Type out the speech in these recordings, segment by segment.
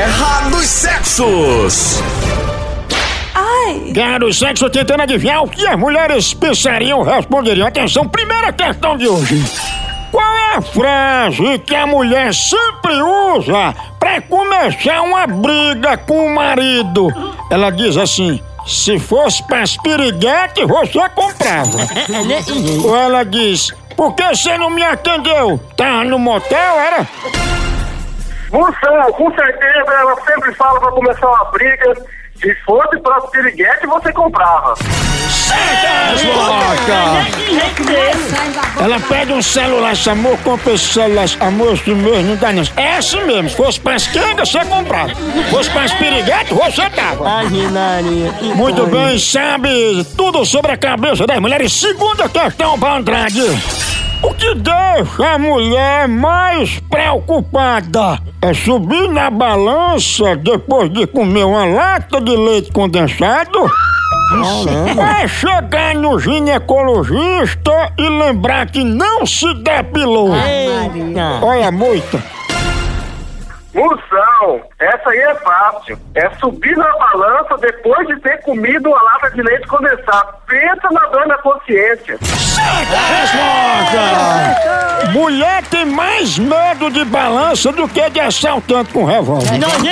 Guerra dos Sexos. Guerra dos Sexos, tentando adivinhar o que as mulheres pensariam, responderiam. Atenção, primeira questão de hoje. Qual é a frase que a mulher sempre usa pra começar uma briga com o marido? Ela diz assim: se fosse pras piriguetes, você comprava. Ou ela diz: por que você não me atendeu? Tá no motel, era? Moção, com certeza ela sempre fala pra começar uma briga. Se fosse pra piriguete, você comprava. Ela pede um celular, esse amor, compra esse celular, amor, esse mesmo, não dá não. É assim mesmo, se fosse pras quengas, você comprava. Se fosse pras piriguetes, você tava. Muito bem, sabe tudo sobre a cabeça das mulheres. Segunda questão pra Andrade. O que deixa a mulher mais preocupada é subir na balança depois de comer uma lata de leite condensado? É chegar no ginecologista e lembrar que não se depilou. Olha a moita. Moção, essa aí é fácil. É subir na balança depois de ter comido uma lata de leite condensado. Pensa na dor na consciência. Resposta! Mulher tem mais medo de balança do que de assaltante com revólver.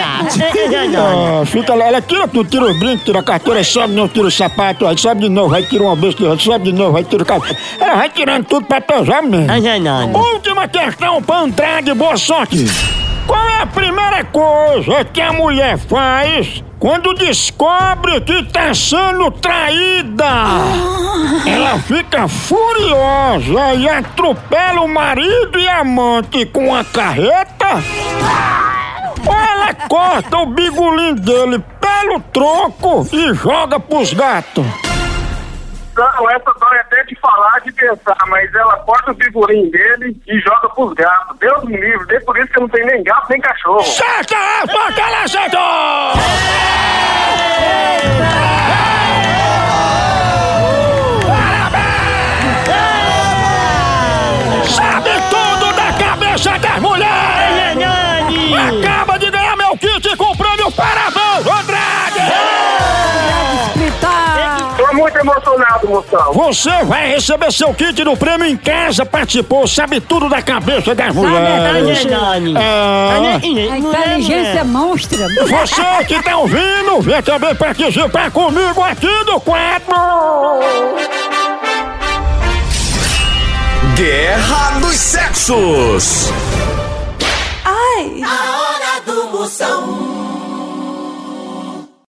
Fica lá, ela tira tudo, tira os brincos, tira a carteira, sobe, não tira o sapato, aí sobe de novo, vai tirar uma besta, sobe de novo, vai tirar o carro. Ela vai tirando tudo pra pesar mesmo. Última questão pra Andrade, boa sorte. Qual é a primeira coisa que a mulher faz quando descobre que tá sendo traída? Ela fica furiosa e atropela o marido e a amante com a carreta? Ou ela corta o bigolim dele pelo tronco e joga pros gatos? Não, essa dói até de falar, de pensar, mas ela corta o figurinho dele e joga pros gatos. Deus me livre, por isso que eu não tenho nem gato nem cachorro. Certa resposta, ela acertou! Sabe tudo da cabeça das mulheres! Acaba de ganhar meu kit com prêmio. Parabéns, Andrade! Tô muito emocionado, moção. Você vai receber seu kit do prêmio em casa, participou, sabe tudo da cabeça das mulheres. A inteligência é monstra. Você que tá ouvindo, vem também participar comigo aqui do quadro. Guerra dos Sexos. A hora do Moção.